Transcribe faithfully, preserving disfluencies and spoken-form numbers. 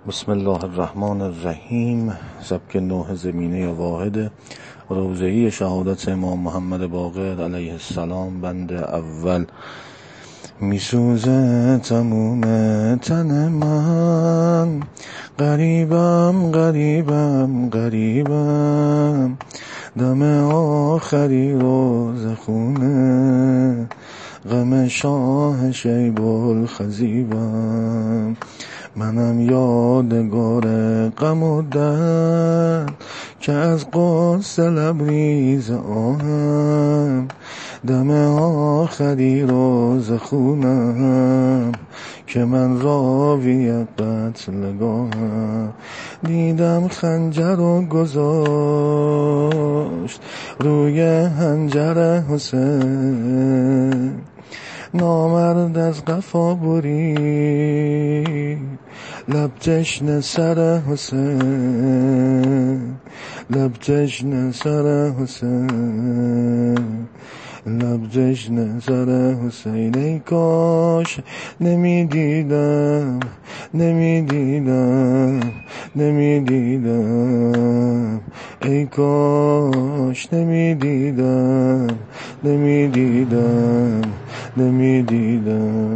بسم الله الرحمن الرحیم. سبک نوح زمینه واحد روضه‌ای شهادت امام محمد باقر علیه السلام. بند اول. میسوزه تموم تن من، غریبم غریبم غریبم، دم آخری روز خونه، غم شاه شیب الخزیبم. منم یادگار غم و درد که از قدس لبریز آهم، دم آخری روز خونم که من راوی قتلگاهم. دیدم خنجر و گذاشت روی حنجر حسین، نامرد از قفا برید لب تشنه سر حسین، لب تشنه سر حسین، لب تشنه سر حسین. ای کاش نمیدیدم نمیدیدم نمیدیدم، ای کاش نمیدیدم نمیدیدم نمیدیدم.